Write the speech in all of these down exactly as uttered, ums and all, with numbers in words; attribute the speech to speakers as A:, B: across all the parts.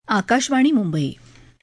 A: आकाशवाणी मुंबई.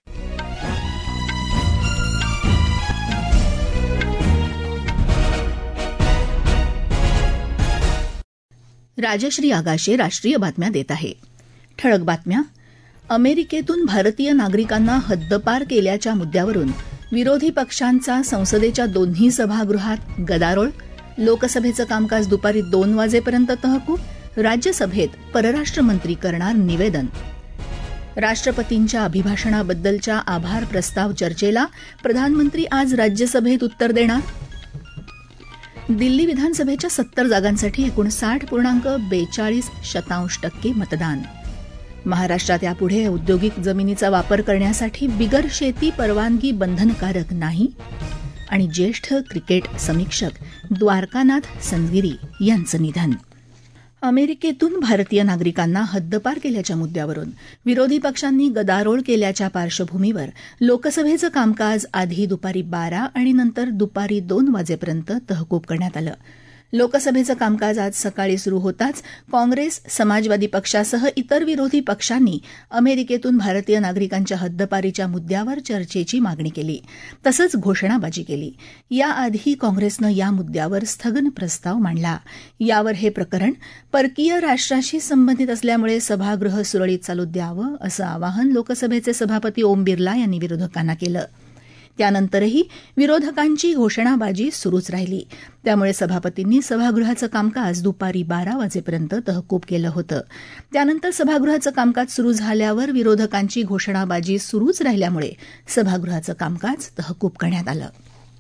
A: राजश्री आगाशे राष्ट्रीय बातम्या देत आहे. ठळक बातम्या. अमेरिकेतून भारतीय नागरिकांना हद्दपार केल्याच्या मुद्द्यावरून विरोधी पक्षांचा संसदेच्या दोन्ही सभागृहात गदारोळ. लोकसभेचं कामकाज दुपारी दोन वाजेपर्यंत तहकूब. राज्यसभेत परराष्ट्र मंत्री करणार निवेदन. राष्ट्रपतींच्या अभिभाषणाबद्दलच्या आभार प्रस्ताव चर्चेला प्रधानमंत्री आज राज्यसभेत उत्तर देणार. दिल्ली विधानसभेच्या सत्तर जागांसाठी एकूण साठ पूर्णांक बेचाळीस शतांश टक्के मतदान. महाराष्ट्रात यापुढे औद्योगिक जमिनीचा वापर करण्यासाठी बिगर शेती परवानगी बंधनकारक नाही. आणि ज्येष्ठ क्रिकेट समीक्षक द्वारकानाथ संजगिरी यांचं निधन. अमेरिकेतून भारतीय नागरिकांना हद्दपार केल्याच्या मुद्द्यावरून विरोधी पक्षांनी गदारोळ केल्याच्या पार्श्वभूमीवर लोकसभेचं कामकाज आधी दुपारी बारा आणि नंतर दुपारी दोन वाजेपर्यंत तहकूब करण्यात आलं. लोकसभेचं कामकाज आज सकाळी सुरू होताच काँग्रेस, समाजवादी पक्षासह इतर विरोधी पक्षांनी अमेरिकेतून भारतीय नागरिकांच्या हद्दपारीच्या मुद्द्यावर चर्चेची मागणी केली, तसंच घोषणाबाजी केली. याआधी काँग्रेसनं या मुद्द्यावर स्थगन प्रस्ताव मांडला. यावर हे प्रकरण परकीय राष्ट्राशी संबंधित असल्यामुळे सभागृह सुरळीत चालू द्यावं असं आवाहन लोकसभेचे सभापती ओम बिर्ला यांनी विरोधकांना केलं. त्यानंतरही विरोधकांची घोषणाबाजी सुरूच राहिली. त्यामुळे सभापतींनी सभागृहाचं कामकाज दुपारी बारा वाजेपर्यंत तहकूब केलं होतं. त्यानंतर सभागृहाचं कामकाज सुरू झाल्यावर विरोधकांची घोषणाबाजी सुरूच राहिल्यामुळे सभागृहाचं कामकाज तहकूब करण्यात आलं.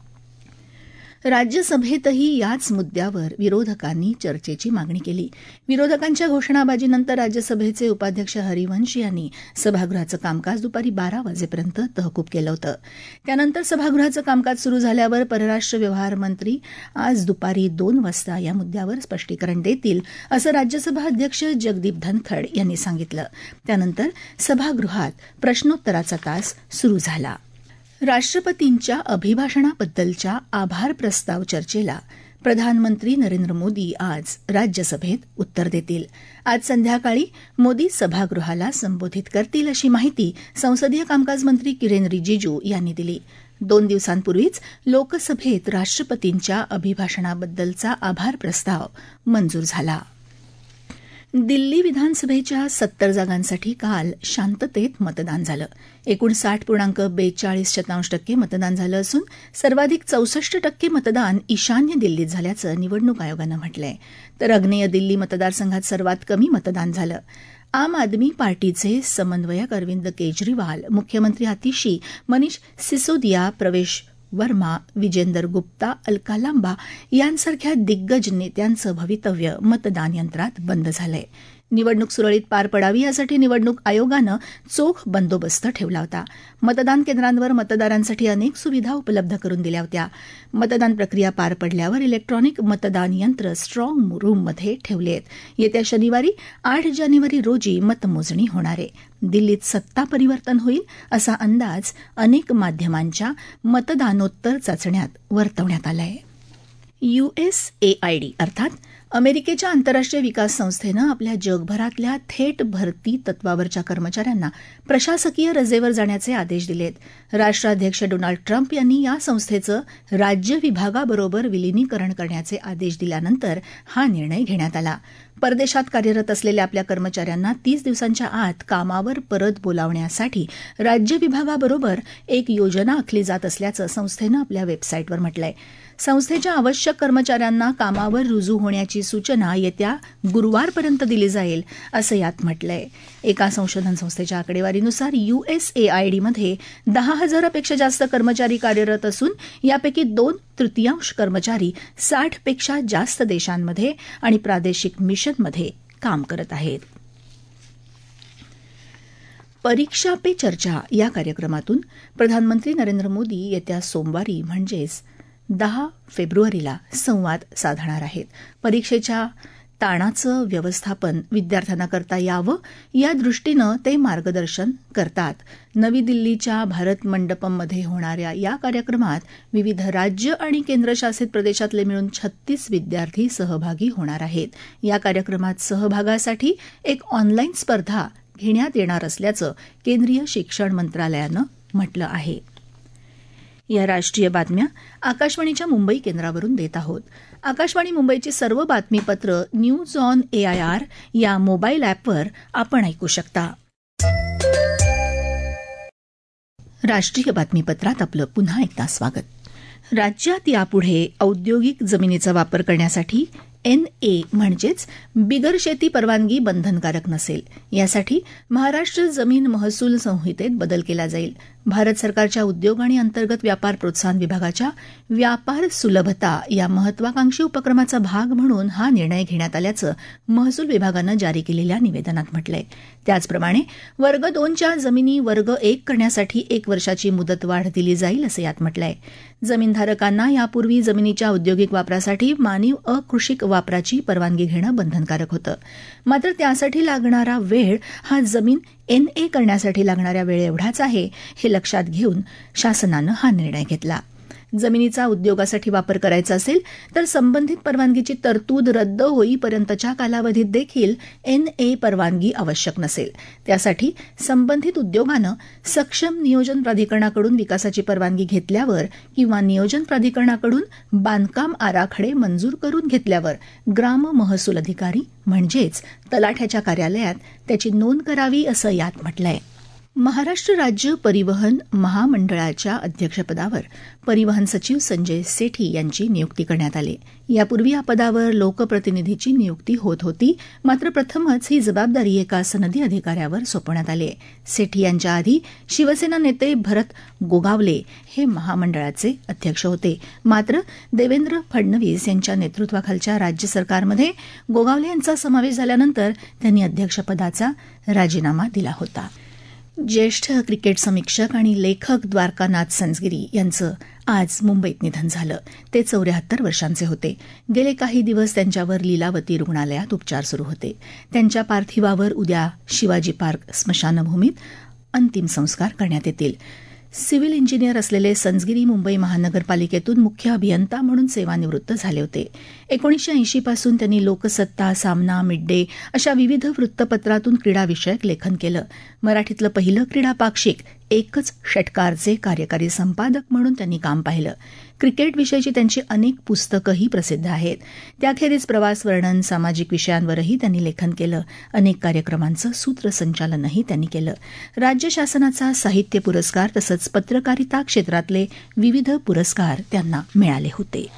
A: राज्यसभेतही याच मुद्द्यावर विरोधकांनी चर्चेची मागणी केली. विरोधकांच्या घोषणाबाजीनंतर राज्यसभेचे उपाध्यक्ष हरिवंश यांनी सभागृहाचं कामकाज दुपारी बारा वाजेपर्यंत तहकूब केलं होतं. त्यानंतर सभागृहाचं कामकाज सुरू झाल्यावर परराष्ट्र व्यवहार मंत्री आज दुपारी दोन वाजता या मुद्द्यावर स्पष्टीकरण देतील, असं राज्यसभा अध्यक्ष जगदीप धनखड यांनी सांगितलं. त्यानंतर सभागृहात प्रश्नोत्तराचा तास सुरू झाला. राष्ट्रपतींच्या अभिभाषणाबद्दलच्या आभार प्रस्ताव चर्चेला प्रधानमंत्री नरेंद्र मोदी आज राज्यसभेत उत्तर देतील. आज संध्याकाळी मोदी सभागृहाला संबोधित करतील, अशी माहिती संसदीय कामकाज मंत्री किरेन रिजिजू यांनी दिली. दोन दिवसांपूर्वीच लोकसभेत राष्ट्रपतींच्या अभिभाषणाबद्दलचा आभार प्रस्ताव मंजूर झाला. दिल्ली विधानसभेच्या सत्तर जागांसाठी काल शांततेत मतदान झालं. एकूण साठ पूर्णांक बेचाळीस शतांश टक्के मतदान झालं असून सर्वाधिक चौसष्ट टक्के मतदान ईशान्य दिल्लीत झाल्याचं निवडणूक आयोगानं म्हटलंय. तर आग्नेय दिल्ली मतदारसंघात सर्वात कमी मतदान झालं. आम आदमी पार्टीचे समन्वयक अरविंद केजरीवाल, मुख्यमंत्री आतिशी, मनीष सिसोदिया, प्रवेश वर्मा, विजेंदर गुप्ता, अलका लांबा यांसारख्या दिग्गज नेत्यांचं भवितव्य मतदान यंत्रात बंद झालंय. निवडणूक सुरळीत पार पडावी यासाठी निवडणूक आयोगानं चोख बंदोबस्त ठेवला होता. मतदान केंद्रांवर मतदारांसाठी अनेक सुविधा उपलब्ध करून दिल्या होत्या. मतदान प्रक्रिया पार पडल्यावर इलेक्ट्रॉनिक मतदान यंत्र स्ट्रॉंग रूममध्ये ठेवले आहेत. येत्या शनिवारी आठ जानेवारी रोजी मतमोजणी होणार आहे. दिल्लीत सत्ता परिवर्तन होईल असा अंदाज अनेक माध्यमांच्या मतदानोत्तर चाचण्यात वर्तवण्यात आला आहे. यूएसएआयडी अर्थात अमेरिकेच्या आंतरराष्ट्रीय विकास संस्थेनं आपल्या जगभरातल्या थेट भरती तत्वावरच्या कर्मचाऱ्यांना प्रशासकीय रजेवर जाण्याचे आदेश दिलेत. राष्ट्राध्यक्ष डोनाल्ड ट्रम्प यांनी या संस्थेचं राज्य विभागाबरोबर विलिनीकरण करण्याचे आदेश दिल्यानंतर हा निर्णय घेण्यात आला. परदेशात कार्यरत असलेल्या आपल्या कर्मचाऱ्यांना तीस दिवसांच्या आत कामावर परत बोलावण्यासाठी राज्य विभागाबरोबर एक योजना आखली जात असल्याचं संस्थेनं आपल्या वेबसाईटवर म्हटलंय. संस्थेच्या आवश्यक कर्मचाऱ्यांना कामावर रुजू होण्याची सूचना येत्या गुरुवारपर्यंत दिली जाईल, असं यात म्हटलंय. एका संशोधन संस्थेच्या आकडेवारीनुसार यूएसएआयडीमध्ये दहा हजारापेक्षा जास्त कर्मचारी कार्यरत असून यापैकी दोन तृतीयांश कर्मचारी साठपेक्षा जास्त देशांमध्ये आणि प्रादेशिक मिशनमध्ये काम करत आहेत. परीक्षा पे चर्चा या कार्यक्रमातून प्रधानमंत्री नरेंद्र मोदी येत्या सोमवारी म्हणजेच दहा फेब्रुवारीला संवाद साधणार आहेत. परीक्षेच्या ताणाचं व्यवस्थापन विद्यार्थ्यांना करता यावं या दृष्टीनं ते मार्गदर्शन करतात. नवी दिल्लीच्या भारत मंडपममध्ये होणाऱ्या या कार्यक्रमात विविध राज्य आणि केंद्रशासित प्रदेशातले मिळून छत्तीस विद्यार्थी सहभागी होणार आहेत. या कार्यक्रमात सहभागासाठी एक ऑनलाईन स्पर्धा घेण्यात येणार असल्याचं केंद्रीय शिक्षण मंत्रालयानं म्हटलं आहे. या राष्ट्रीय बातम्या आकाशवाणीच्या मुंबई केंद्रावरून देत आहोत. आकाशवाणी मुंबईची सर्व बातमीपत्र न्यूज ऑन एआयआर या मोबाईल ॲपवर आपण ऐकू शकता. राष्ट्रीय बातमीपत्रात आपलं पुन्हा एकदा स्वागत. राज्यात यापुढे औद्योगिक जमिनीचा वापर करण्यासाठी एन ए म्हणजेच बिगर शेती परवानगी बंधनकारक नसेल. यासाठी महाराष्ट्र जमीन महसूल संहितेत बदल केला जाईल. भारत सरकारच्या उद्योग आणि अंतर्गत व्यापार प्रोत्साहन विभागाच्या व्यापार सुलभता या महत्वाकांक्षी उपक्रमाचा भाग म्हणून हा निर्णय घेण्यात आल्याचं महसूल विभागानं जारी केलेल्या निवेदनात म्हटलंय. त्याचप्रमाणे वर्ग दोनच्या जमिनी वर्ग एक करण्यासाठी एक वर्षाची मुदतवाढ दिली जाईल असं यात म्हटलंय. जमीनधारकांना यापूर्वी जमिनीच्या औद्योगिक वापरासाठी मानीव अकृषिक वापराची परवानगी घेणं बंधनकारक होतं. मात्र त्यासाठी लागणारा वेळ हा जमीन एन ए करण्यासाठी लागणाऱ्या वेळेएवढाच आहे. हे लक्षात घेऊन शासनानं हा निर्णय घेतला. जमिनीचा उद्योगासाठी वापर करायचा असेल तर संबंधित परवानगीची तरतूद रद्द होईपर्यंतच्या कालावधीत देखील एन ए परवानगी आवश्यक नसेल. त्यासाठी संबंधित उद्योगानं सक्षम नियोजन प्राधिकरणाकडून विकासाची परवानगी घेतल्यावर किंवा नियोजन प्राधिकरणाकडून बांधकाम आराखडे मंजूर करून घेतल्यावर ग्राम महसूल अधिकारी म्हणजेच तलाठ्याच्या कार्यालयात त्याची नोंद करावी असं यात म्हटलंय. महाराष्ट्र राज्य परिवहन महामंडळाच्या अध्यक्षपदावर परिवहन सचिव संजय सेठी यांची नियुक्ती करण्यात आली. यापूर्वी या पदावर लोकप्रतिनिधीची नियुक्ती होत होती. मात्र प्रथमच ही जबाबदारी एका सनदी अधिकाऱ्यावर सोपवण्यात आली. सेठी यांच्या आधी शिवसेना नेते भरत गोगावले हे महामंडळाचे अध्यक्ष होते. मात्र देवेंद्र फडणवीस यांच्या नेतृत्वाखालच्या राज्य सरकारमध्ये गोगावले यांचा समावेश झाल्यानंतर त्यांनी अध्यक्षपदाचा राजीनामा दिला होता. ज्येष्ठ क्रिकेट समीक्षक आणि लेखक द्वारकानाथ संजगिरी यांचं आज मुंबईत निधन झालं. ते चौऱ्याहत्तर वर्षांचे होते. गेले काही दिवस त्यांच्यावर लीलावती रुग्णालयात उपचार सुरू होते. त्यांच्या पार्थिवावर उद्या शिवाजी पार्क स्मशानभूमीत अंतिम संस्कार करण्यात येतील. सिव्हिल इंजिनियर असलेले संजगिरी मुंबई महानगरपालिकेतून मुख्य अभियंता म्हणून सेवानिवृत्त झाले होते. एकोणीसशे ऐंशी पासून त्यांनी लोकसत्ता, सामना, मिड डे अशा विविध वृत्तपत्रातून क्रीडाविषयक लेखन केलं. मराठीतलं पहिलं क्रीडा पाक्षिक एकच षटकारचे कार्यकारी संपादक म्हणून त्यांनी काम पाहिलं. क्रिकेटविषयीची त्यांची अनेक पुस्तकंही प्रसिद्ध आहेत. त्याखेरीज प्रवास वर्णन, सामाजिक विषयांवरही त्यांनी लेखन केलं. अनेक कार्यक्रमांचं सूत्रसंचालनही त्यांनी केलं. राज्य शासनाचा साहित्य पुरस्कार तसंच पत्रकारिता क्षेत्रातले विविध पुरस्कार त्यांना मिळाले होते.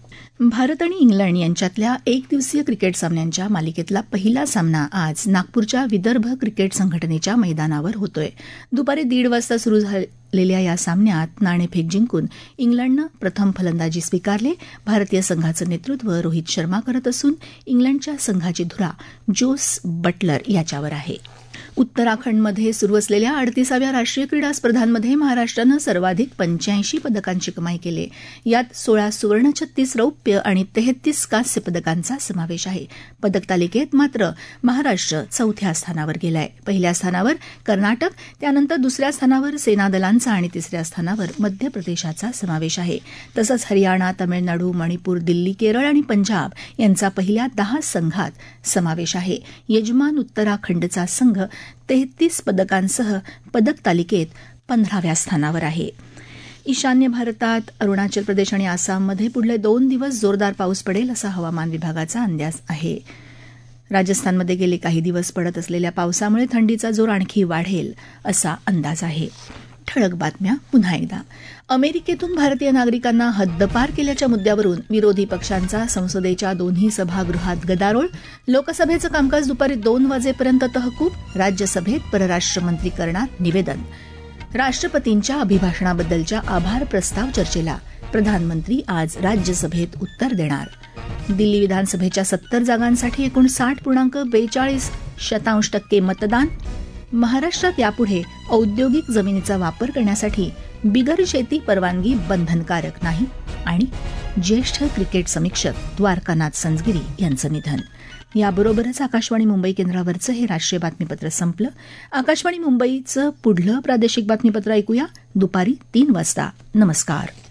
A: भारत आणि इंग्लंड यांच्यातल्या एक दिवसीय क्रिकेट सामन्यांच्या मालिकेतला पहिला सामना आज नागपूरच्या विदर्भ क्रिकेट संघटनेच्या मैदानावर होतोय. दुपारी दीड वाजता सुरू झालेल्या या सामन्यात नाणेफेक जिंकून इंग्लंडनं प्रथम फलंदाजी स्वीकारली. भारतीय संघाचं नेतृत्व रोहित शर्मा करत असून इंग्लंडच्या संघाची धुरा जोस बटलर याच्यावर आहे. उत्तराखंडमध्ये सुरू असलेल्या अडतीसाव्या राष्ट्रीय क्रीडा स्पर्धांमध्ये महाराष्ट्रानं सर्वाधिक पंच्याऐंशी पदकांची कमाई केली. यात सोळा सुवर्ण, छत्तीस रौप्य आणि तेहतीस कांस्य पदकांचा समावेश आहे. पदक तालिकेत मात्र महाराष्ट्र चौथ्या स्थानावर गेलाय. पहिल्या स्थानावर कर्नाटक, त्यानंतर दुसऱ्या स्थानावर सेनादलांचा आणि तिसऱ्या स्थानावर मध्य प्रदेशाचा समावेश आहे. तसंच हरियाणा, तामिळनाडू, मणिपूर, दिल्ली, केरळ आणि पंजाब यांचा पहिल्या दहा संघात समावेश आहे. यजमान उत्तराखंडचा संघ तेहतीस पदकांसह पदक तालिकेत पंधराव्या स्थानावर आहे. ईशान्य भारतात अरुणाचल प्रदेश आणि आसाममध्ये पुढले दोन दिवस जोरदार पाऊस पडेल असा हवामान विभागाचा अंदाज आहे. राजस्थानमध्ये गेले काही दिवस पडत असलेल्या पावसामुळे थंडीचा जोर आणखी वाढेल असा अंदाज आहे. ठळक बातम्या पुन्हा एकदा. अमेरिकेतून भारतीय नागरिकांना हद्दपार केल्याच्या मुद्द्यावरून विरोधी पक्षांचा संसदेच्या दोन्ही सभागृहात गदारोळ. लोकसभेचं कामकाज दुपारी दोन वाजेपर्यंत तहकूब. राज्यसभेत परराष्ट्र मंत्री करणार निवेदन. राष्ट्रपतींच्या अभिभाषणाबद्दलच्या आभार प्रस्ताव चर्चेला प्रधानमंत्री आज राज्यसभेत उत्तर देणार. दिल्ली विधानसभेच्या सत्तर जागांसाठी एकूण साठ पूर्णांक बेचाळीस शतांश टक्के मतदान. महाराष्ट्रात यापुढे औद्योगिक जमिनीचा वापर करण्यासाठी बिगर शेती परवानगी बंधनकारक नाही. आणि ज्येष्ठ क्रिकेट समीक्षक द्वारकानाथ संजगिरी यांचं निधन. याबरोबरच आकाशवाणी मुंबई केंद्रावरचं हे राष्ट्रीय बातमीपत्र संपलं. आकाशवाणी मुंबईचं पुढलं प्रादेशिक बातमीपत्र ऐकूया दुपारी तीन वाजता. नमस्कार.